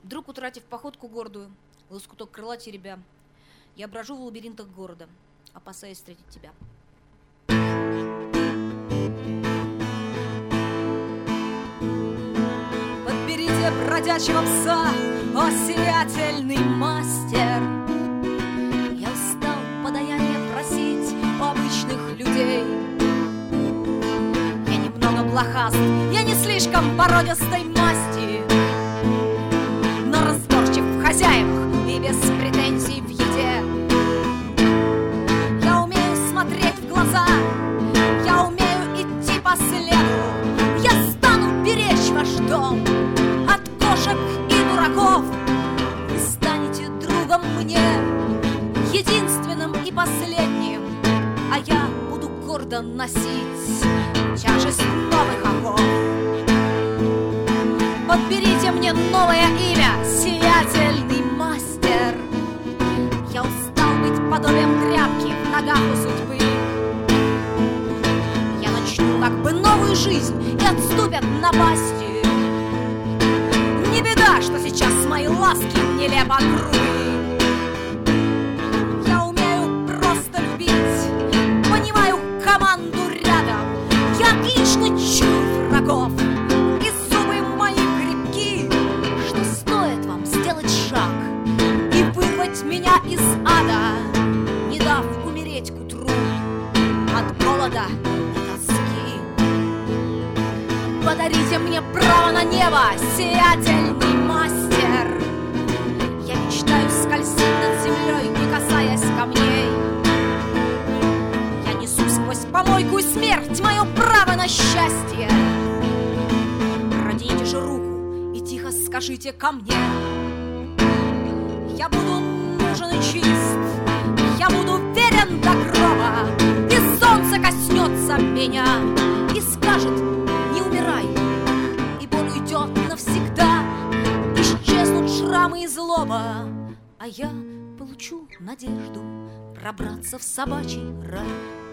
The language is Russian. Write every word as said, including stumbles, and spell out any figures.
Вдруг, утратив походку гордую, лоскуток крыла теребя, я брожу в лабиринтах города, опасаясь встретить тебя. Подберите бродячего пса, о сиятельный мастер. Я устал подаяние просить у обычных людей. Я немного блохаст, я не слишком породистой масти, но разборчив в хозяевах и без претензий в еде. Я умею смотреть в глаза, я умею идти по следу. Я стану беречь ваш дом от кошек и дураков. Вы станете другом мне, единственным и последним, а я буду гордо носить тяжесть новых оков. Подберите мне новое имя, сиятельный мастер. Я устал быть подобием тряпки в ногах у судьбы. Я начну как бы новую жизнь, и отступят напасти. Не беда, что сейчас мои ласки нелепо грубы. Я умею просто любить, понимаю команду рядом. Я отлично чую врагов, и зубы мои крепки, что стоит вам сделать шаг и вырвать меня из ада, не дав умереть к утру от голода и тоски. Подарите мне право на небо, сиятельный мастер. Я мечтаю скользить над землей, не касаясь камней. Я несу сквозь помойку и смерть мое право на счастье. Протяните же руку и тихо скажите ко мне. Я буду нужен и чист, я буду верен до гроба, и солнце коснется меня и скажет: не умирай, и боль уйдет навсегда. Исчезнут шрамы и злоба, а я получу надежду пробраться в собачий рай.